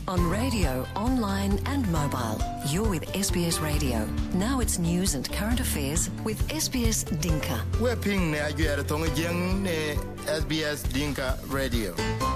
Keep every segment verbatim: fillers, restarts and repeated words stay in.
On radio, online and mobile. You're with S B S Radio. Now it's news and current affairs with S B S Dinka. We're ping ne ajuere tonga jeng ne S B S Dinka Radio.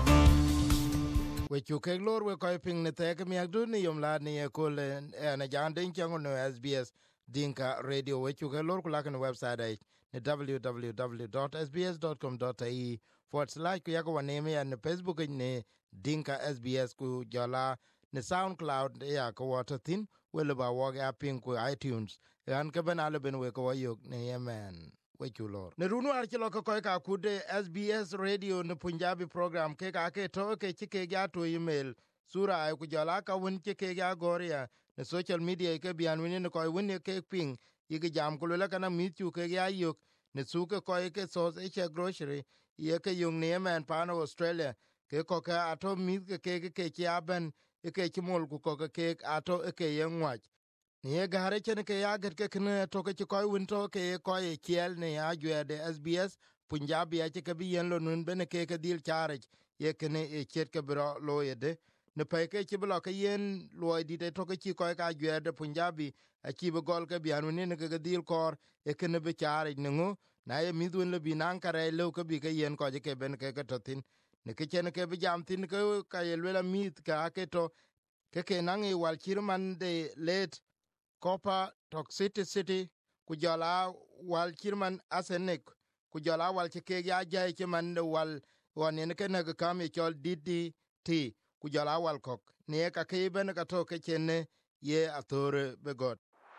We chuke lor we koi ping ne teke mi agdu ni yom lad ni ekol na jan den chango no S B S Dinka Radio. We chuke lor kulaka na website ay ne w w w dot s b s dot com dot a e forward slash kuyako waneme and Facebook ne Dinka S B S ku jala ne SoundCloud ya ko wata thin wele ba wog ya ping ku iTunes yan ke ben ale ben we ko yok ne yemen we chulor ne runu ar chilo ko ka kude S B S Radio ne Punjabi program ke ka ke to ke chike ya to email sura ay ku jala ka won chike ya goria ne social media ke bian wini ne ko woni ke ping yige jam ku le kana mi chu ke ya yok ne su ke ko ke sos e che grocery ye ke yung ne yemen pa no Australia ke ko ka ato mi ke ke ke ke aben ke ke mol ku ko ke ato ke yenwach ne gare chen ke ya get ke ne to ke ko win to ke ko e kiel ne ya de S B S Punjabi ya ke bi yen lo nun ben ke ke dil chare ye ke ne e chet ke bro lo yede ne pe ke ti blo ke yen lo di de to ke ko ka de Punjabi a ki be gol ke bianu ne ke dil kor e ke ne be chare ne ngo na ye mi dun le binan kare lo ke bi ke yen ko ke ben ke ke to tin ne ke chen ke bi jam tin ke ka ye le mit ka ke to ke ke nangi wal kirman de late copper toxicity ku jala wal kirman arsenic ku jala wal ke ke ya ja ke man wal wonen ke ne ka mi chol D D T ku jala wal kok ne ka ke ben ka to ke chen ye atore be god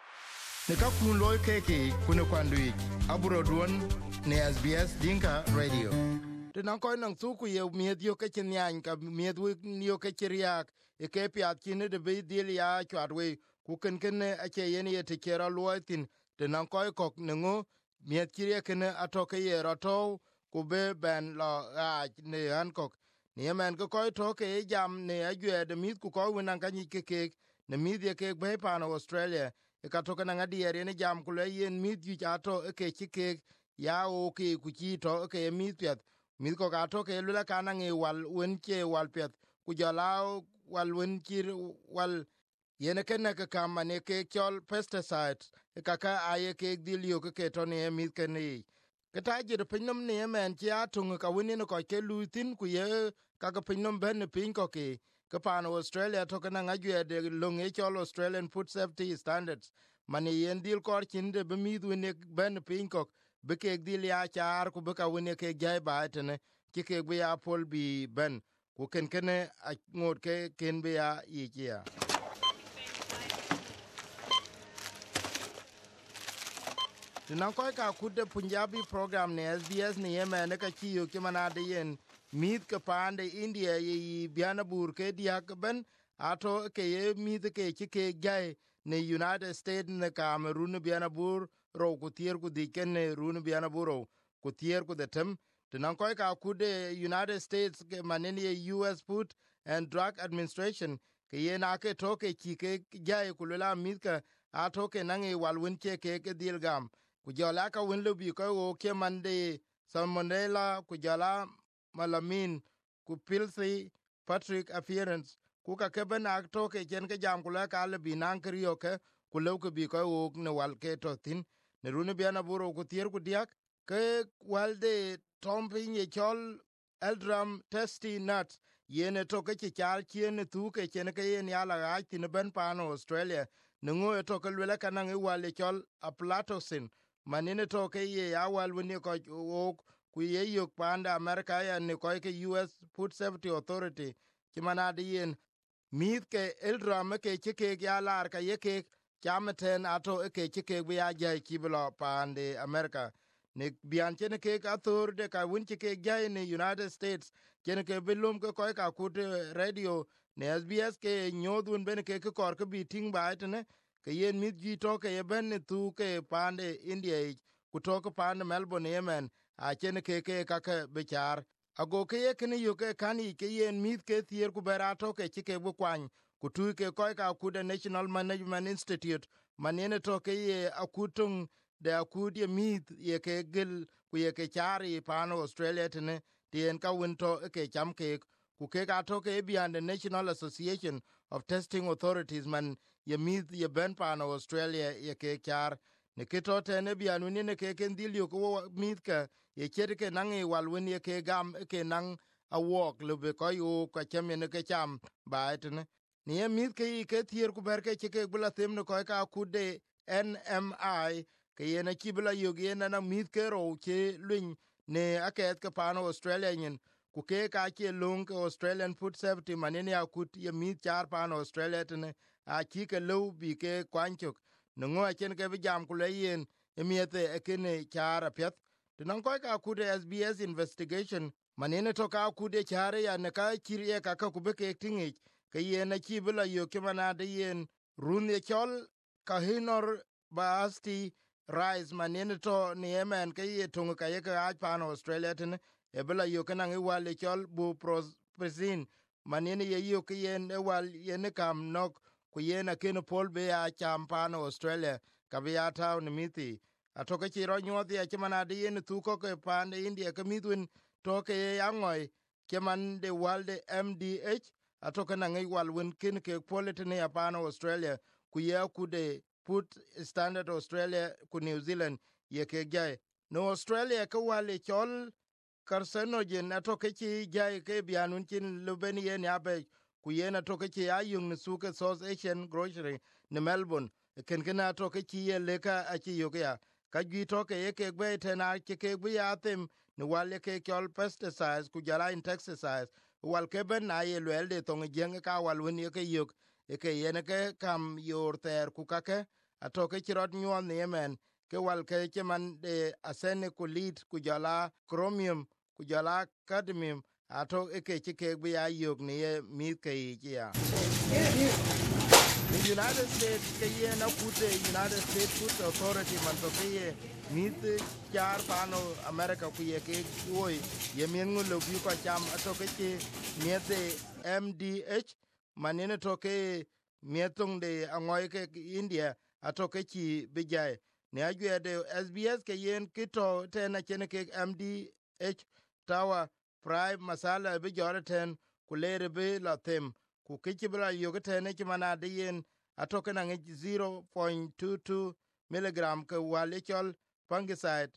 ne ka kun loy ke ke kun kwandui aburo duon ne S B S Dinka Radio. Tena koy nang su ku ye miet yo ke nyan ka miet wi yo ke riak e ke piat kine de be dil ya chwat we ku ken ken a che yen ye te kera luotin tena koy kok nengo miet kire ken atoke ye roto ku be ben lo a ne an kok ne men ko koy to ke jam ne ajwe de mit ku ko winan ka ni ke ke ne mit ye ke be pa no Australia e ka to kana ngadi ye ne jam ku le yen mit ju ato e ke ki ke ya o ke ku chi to ke mit piat mit ko ga to ke lula kana ngi wal wen ke wal pet ku jala wal wen kir wal yene ken ka kam ne ke chol pesticides ka ka aye ke dil yo ke to ne mit ke ni ke ta jir pinnum ne men ti atung ka woni ne ko ke lutin ku ye ka ka pinnum ben pin ko ke ka pan Australia to kana ngajwe de long e chol Australian Food Safety Standards mane yen dil kor kin de be mit ne ben pin ko be ke dil ya char ku be ka woni ke jay ba tene ki ke be ya pol bi ben ku ken ken a ngot ke ken be ya yi ya tinan koy ka kude Punjabi program ne S B S ne yeme ne ka ci yo ki manade yen mit ke pande India yi bianabur ke diak ben ato ke ye mit ke ci ke gay ne United States ne Cameroon bianabur ro ku tier ku diken ne run bianaburo ku tier ku de tem tinan koy ka kude United States ke manene U S Food and Drug Administration ke ye na ke to ke ci ke gay ku la mit ka ato ke nangi walwin ke ke ke dilgam ku jala ka win lubi ko wo ke mande salmonella ku jala malamin ku pilsi Patrick appearance ku ka ke ben akto ke jen ke jam ku la ka le binan kriyo ke ku lo ku bi ko wo ne wal ke to tin ne runu bi ana buro ku tier ku diak ke walde tompin ye chol eldram testy nuts yene to ke chal chien tu ke chen ke yen yala ga tin ben pano Australia ne ngo to ke le kana ngi wale chol aflatoxin manine to ke ye awal woni ko ok ku ye yok panda America ya ne ko ke U S Food Safety Authority ki manade yen mit ke eldram ke ke ya lar ka ye ke chamten ato ke ke bi ya ja ki blo pande America ne bian chen ke ka thor de ka win ke ja ne United States chen ke bilum ke ko ka kut radio ne S B S ke nyodun ben ke ke kor ke bi ting ba etne ke yen mit ji to ke ben tu ke pande India ku to ke pande Melbourne Yemen a chen ke ke ka ke bichar ago ke ye kene yo ke kani ke yen mit ke thier ku berato ke ke bu kwan ku tu ke ko ka ku the National Management Institute manene to ke ye akutung de akudie mit ye ke gel ku ye ke chari pano Australia tene tien ka winto ke cham ke ku ke ga to ke beyond the National Association of Testing Authorities man ye mith ye ben pan Australia ye ke kyar ne ke to te ne beyond ni ne ke ken dil yo ko mith ka ye cher ke nang e wal wen ye ke gam ke nang a walk le be ko yu ka chem ne ke cham ba et ne ni ye mith ke ke thier ku ber ke ke bula them ne ko ka ku de N M I ke ye na ki bula yo ge na na mith ke ro ke lwin ne aket ke pan Australia nyin ku ke ka ke lung ke Australian Food Safety manene akut ye mith char pan Australia tene a ki ke lo bi ke kwanchok no ngo chen ke jam ku le yen emiete e kene char apet tinan ko ka ku de S B S investigation manene to ka ku de chare ya ne ka kirie ka ka ku be ke tingi ke yen na ki bula yo ke mana de yen run ye chol ka hinor basti rise manene to ni emen ke ye tunga ka ye ka pan Australia tene e bula yo kana ngi wal chol bu prospecin manene ye yo ke yen e wal yen kam nok ku yen a ken pol be a cham pan Australia ka be ya taw ni miti atoke chi ro nyodi a chimana de yen tu ko ke pan India ke midwin to ke yangoy ke man de walde M D H atoke na ngi wal wen ken ke politene ya pan Australia ku ye ku de put standard Australia ku New Zealand ye ke gay no Australia ke wale chol carcinogen atoke chi jay ke bianun chin lubeni yen yabe ku yen atoke chi ayung ni suke South Asian grocery ni Melbourne ken ken atoke chi ye leka a chi yogya ka gi toke ye ke gbe tena ke ke bi atem ni wale ke chol pesticides ku jara insecticides wal ke ben na ye lwelde tong jeng ka wal wen ye ke yok e ke yen ke kam yor ter ku kake atoke chi rot nyon ni yemen ke wal ke cheman de arsenic ku jala chromium ku jala cadmium ato eke chike bi ayok ni ye mit ke ya the United States ke ye na kute United States Food Authority man to ke ye mit char pano America ku ye ke oy ye mengu lo bi ko cham ato ke chi miete M D H manene to ke mietung de angoy ke India ato ke chi bijay ne agwe de S B S ke yen kito tena chene ke M D H tawa prime masala bi jorten kulere bi la them ku kichibra yogete ki mana de yen atoke na zero point two two milligram ke walechol fungicide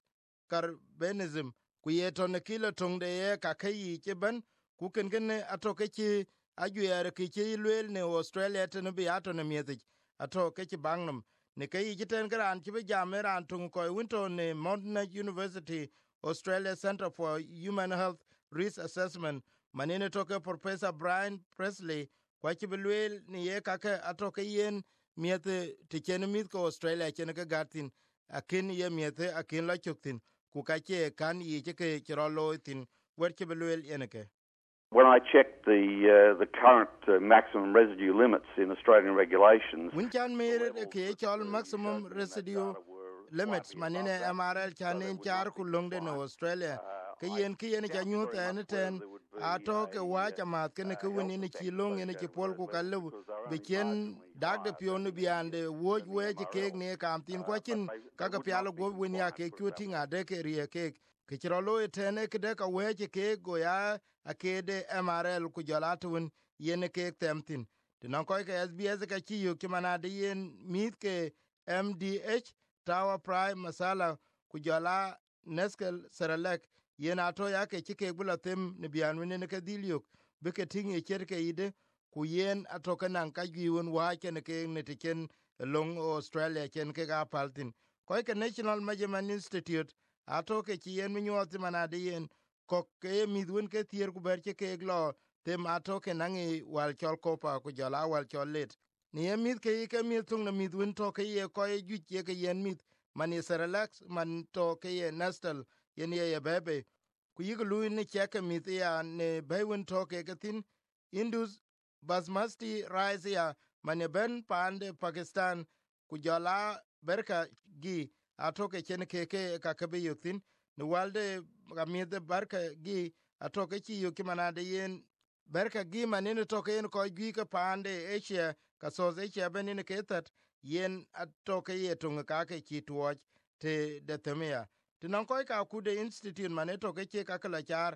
carbanism ku yeto ne kilo tung de ye ka kai chiban ku ken ken atoke chi agwer ki chi lwel ne Australia ten bi ato ne miedich atoke chi bangnum ne kai jiten gran chi bi jameran tung ko winto ne Monash University Australia Center for Human Health Risk Assessment manene toke Professor Brian Presley kwa chibilwel ni ye kake atoke yen miete tichen mit ko Australia chen ke gatin akin ye miete akin la chuktin ku kache kan yi ke chirolo tin wer chibilwel yeneke. When I checked the uh, the current uh, maximum residue limits in Australian regulations, when can mere ke chol maximum residue limits manine M R L chanin char ku longde no Australia ke yen ke yen janyu ten ten ato ke wa chamat ke ne ku ni ni chilong ni chipol ku kalu be chen dag de pion biande wo we ke ne kam tin kwa chin ka ga pialo go win ya ke ku tinga de ke rie ke ke chirolo etene ke de ka we ke go ya akede M R L ku jalatun yen ke temtin tinan ko ke S B S ka chi yu ki mana de yen mit ke M D H tawa prime masala ku jala neskel serelek yen ato ya ke chike bula tem ne bianu ne ke dilyok be ke tingi cherke ide ku yen ato kanan ka giwon wa ke ne ke ne tiken long Australia ken ke ga paltin ko ke National Measurement Institute ato ke chi yen mi nyoti mana de yen ko ke midwen ke tier ku ber ke glo tem ato ke nangi wal chol kopa ku jala wal chol let ni emit ke ke mit tung na midwen to ke ye ko ye ju ke yen mit man is relax man to ke ye nastal yen ye ye bebe ku yiglu ni che ke mit ya ne bewen to ke tin indus basmati rice ya man ben pande Pakistan ku jala berka gi ato ke chen ke ke ka ke be yutin ni walde gamide barka gi atoke chi yu kimana de yen barka gi manene toke yen ko gi ka pande Asia ka so Asia benine ketat yen atoke yetung ka ke chi tuoj te de temia tinan ko ka ku de institute mane toke che ka kala char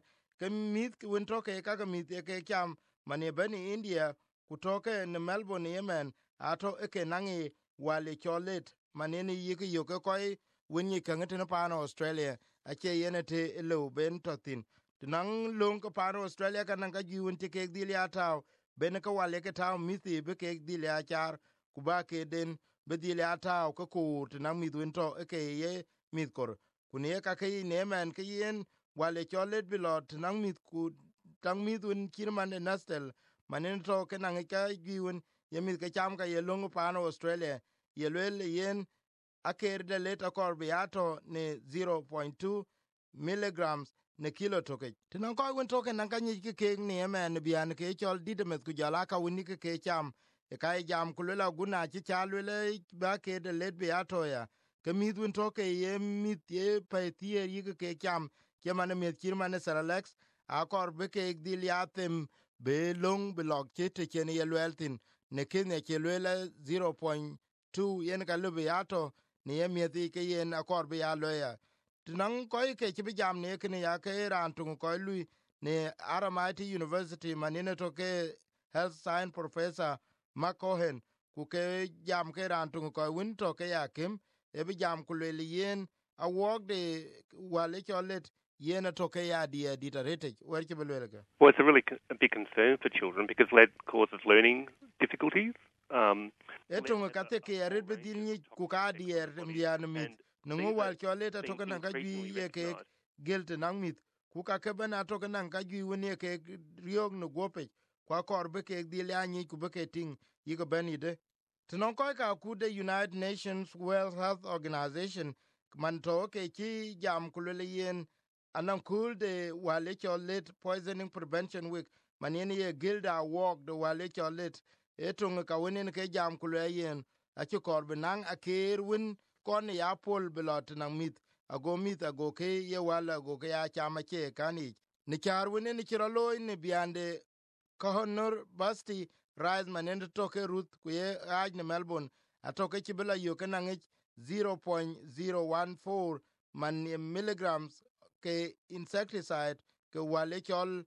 ke mit win to ke ka mit ke cham mane bani India ku to ke ne Melbourne Yemen ato ke nangi wale cholet mane ni yike yo ke koi win yi kan te pa no Australia a che yene te lo ben to tin nang long ko pa no Australia kan ka gi win te ke dil ya taw ben ka wale ke taw miti be ke dil ya char ku ba ke den be dil ya taw ko ku te nang mit win to ke ye mit kor ku ne ka ke ne men ke yen wale cholet bilot nang mit ku tang mit win kirman ne nastel manen to ke nang ka gi win ye mit ke cham ka ye long pa no Australia ye le yen aker de leta kor biato ne zero point two milligrams ne kilo toke tinan ko won toke nan kanyi ke ke ne men bian ke chol didemet ku jala ka woni ke ke cham e kai jam ku la guna chi chalwe ba ke de let biato ya ke mit won toke ye mit ye pe tie yi ke cham ke man mit kirman seralex a kor be ke dil yatem be long blok che te chen ye lweltin ne ke ne ke lwela zero point two yen ka lu biato ni ye mieti ke yen akor bi ya loya tinang koy ke ti jam ne ke ya ke ran tu ko lui ne Aramati University manine to ke health science professor Makohen ku ke jam ke ran tu ko win to ke ya kim e bi jam ku le yen a wok de wale cholet yen to ke ya di editorate wer ke belwe ke. Well, it's a really a big concern for children because lead causes learning difficulties. Um etonga kate ke yaret bedil ni ku ka dier mbian mit nungu wal choleta to kana ka gi ye ke gelte nang mit ku ka ke bana to kana ka gi woni ke riog no gope kwa kor be ke dil ani ku be ke ting yi go benide tnon ko ka ku de United Nations World Health Organization man to ke ki jam ku le yen anan kul de wale cholet poisoning prevention week manene ye gilda walk de wale cholet etung ka wenen ke jam ku le yen a ci kor benang a ker win kon ya pol belot nang mit ago mit ago ke ye wala go ke ya chama che kani ni char wenen ni chiro loy ni biande ko honor basti rise manen to ke ruth ku ye aj ni Melbourne atoke ci bela yo ke nang zero point zero one four man milligrams ke insecticide ke wale chol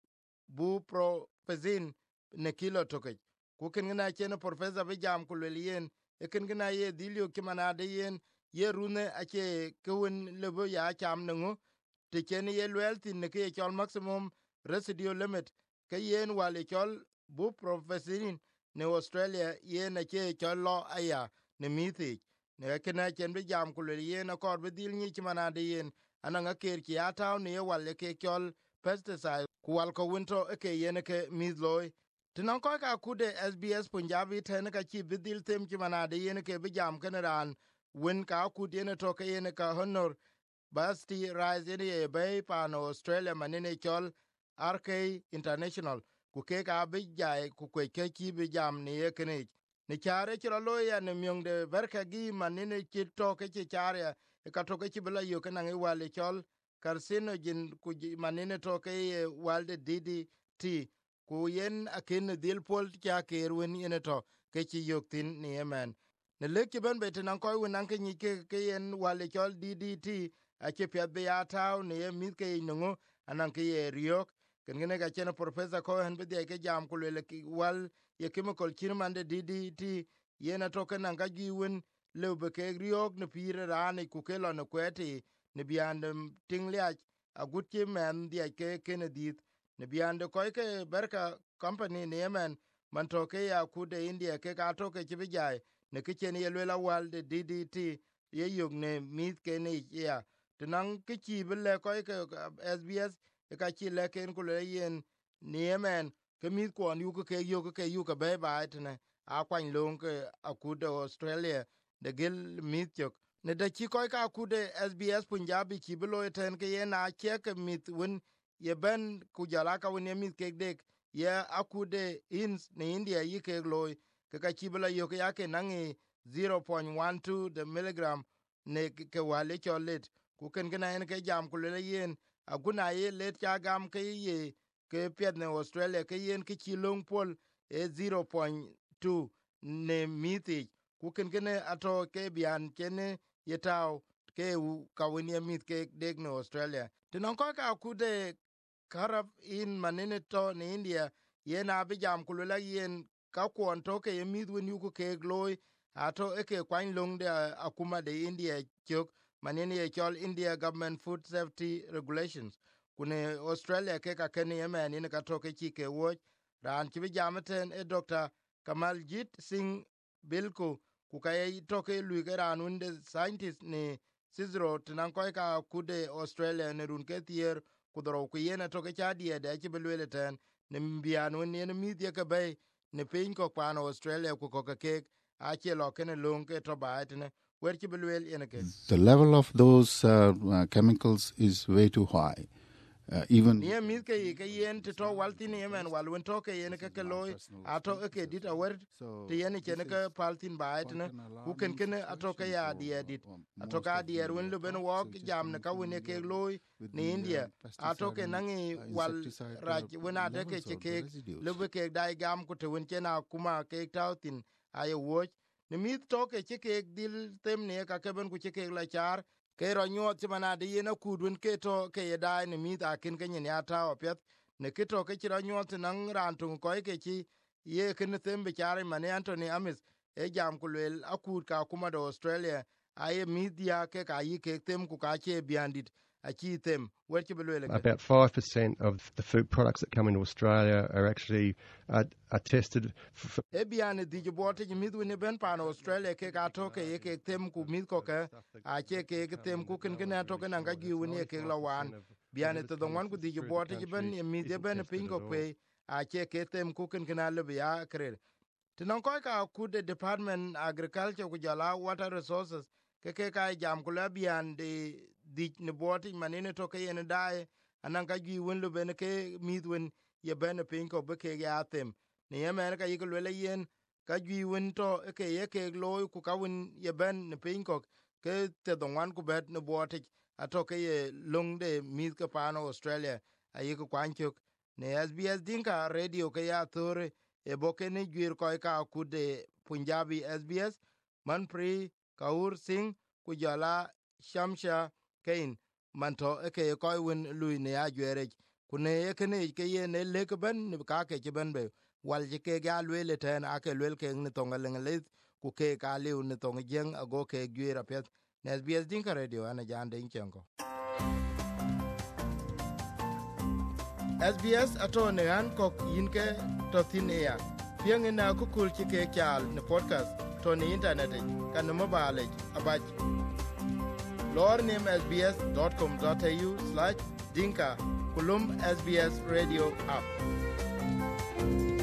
bupropion ne kilo toke ku ken gina chen professor be jam ku le yen e ken gina ye dilio ki manade yen ye rune ake kun lebo ya cham ngo te chen ye lwelti ne ke chol maximum residual limit ke yen wale chol bupropion ne Australia ye na ke chol lo aya ne mithi ne ken chen be jam ku le yen akor be dil ni ki manade yen ananga ker ki ataw ne wale ke chol pesticide kuwal ko winto ke yene ke midloy tinan ko ka kude S B S Punjabi ten ka chi bidil tem ki manade yene ke bijam keneran win ka kud yene to ke yene ka honor basti rise yene be pan Australia manene chol R K International ku ke ka bijay ku ke ke chi bijam ne yekene ni chare chiro loya ne myongde berka gi manene chi to ke chi chare ka to ke chi bela yo ke nan wale chol carcinogen ku manene to ke walde D D T ku yen akin dil pol kya kerwen yen to ke chi yoktin ni yemen ne leki ben beten ko wen an ke ni ke ke yen wale chol D D T a che pya be ataw ne yemit ke nungu anan ke ye riok ken ne ga chen professor ko hen be de ke jam ku le ki wal ye chemical kirmande D D T yen to ke nan ga gi wen le be ke riok ne pire rane ku ke lo ne kweti ne biandem tingliach a gutche men dia ke kenedit ne biande ko ke berka company ne yemen man to ke ya ku de India ke ka to ke bijay ne ke chen ye lela wal de D D T ye yug ne mit ke ne ya tinang ke chi bele ko ke S B S ka chi le ken ku le yen ne yemen ke mit ko yu ke yu ke yu ke be ba tne a kwan long ke a ku de Australia de gel mit yok ne da chi koy ka kude S B S Punjabi chi bilo ten ke ye na che ke mit win ye ben ku jala ka win ye mit ke dek ye akude ins ne India yi ke loy ke ka chi bilo yo ke ya ke nangi zero point one two the milligram ne ke wale cholet ku ken gena en ke jam ku le yen aguna ye let ya gam ke ye ke pet ne Australia ke yen ke chi long pol e zero point two ne miti ku ken gena ato ke bian kene yetaw ke u kawin ye mit ke deg no Australia tinon ko ka kude karab in manene to ni India yen abi jam kulula yen ka kwon to ke yemid wen yuku ke gloy ato eke kwan long de akuma de India chok manene ye chol India Government Food Safety Regulations kune Australia ke ka ken yemen in ka to ke chi ke wo ran chi jamaten e Doctor Kamaljit Singh Bilko ku ka ye to ke lu ke ran unde scientist ni Cicero tinan koy ka kude Australia ne run ke tier kudoro ku yena to ke chadie de chi belwele ten ne mbianu ne ne midye ke bay ne pin ko kwano Australia ku ko ke a che lo ken long ke to baetne wer chi belwel ene ke. The level of those uh, uh, chemicals is way too high. Uh, even ne mi ke ke yen to waltin yemen wal won to ke yen ke ke loy ato ke dit a wer te yen ke ne ke paltin baetne ku ken ken ato ke ya die dit ato ka die wen lu ben wok jam ne ka woni ke loy ni India ato ke nangi wal raj wona de ke ke lu ke dai gam ku te won ke na kuma ke tautin ayo wo ne mi to ke ke dil tem ne ka ke ben ku ke la char ke ro nyot mana de yena kudun ke to ke yeda ni mi ta kin ke ni ata opet ne ke to ke ro nyot nan ran tun ko ke chi ye kin tembe chare mane Anthony Amis e jam kulel akur ka kuma do Australia aye media ke ka yi ke tem ku ka che biandit a chi tem wer chi belwele about five percent of the food products that come into Australia are actually uh, are tested for e biane di bote ji midu ne ben pan Australia ke ka to ke ye ke tem ku mit ko ke a che ke ke tem ku ken ken to ke nan ga gi woni ke la wan biane to don wan ku di bote ji ben ye mi de ben pingo pe a che ke tem ku ken ken ale ya krer tinon ko ka ku de Department Agriculture ku jala water resources ke ke ka jam ku la bian de di ne bote manene to ke yen dai anan ga gi won lu ben ke midwen ye ben pingo be ke ya tem ni yemen ka yikul wele yen ka jwi win to ke ye ke loy ku ka win ye ben ne pin ko ke te don wan ku bet ne bote ato ke ye long de mi ke pano Australia ayi ku kwanchuk ne S B S Dinka radio ke ya thore e boke ne jwir ko ka ku de Punjabi S B S Manpri Kaur Singh ku jala Shamsha Kain manto e ke ko win lui ne a jwere ku ne ye ke ne ke ye ne le ke ben ne ka ke ben be wal je ke ga lwele ten ake lwel ke ni tonga lengle ku ke ka liu ni tonga jeng ago ke gwira pet nes bies Dinka radio ana jande inchenko S B S ato ne an kok yinke to thin ya pieng na ku kul chi ke chal ne podcast to ni internet kan no mobile abaj lor nim s b s dot com dot a u slash dinka kulum S B S radio app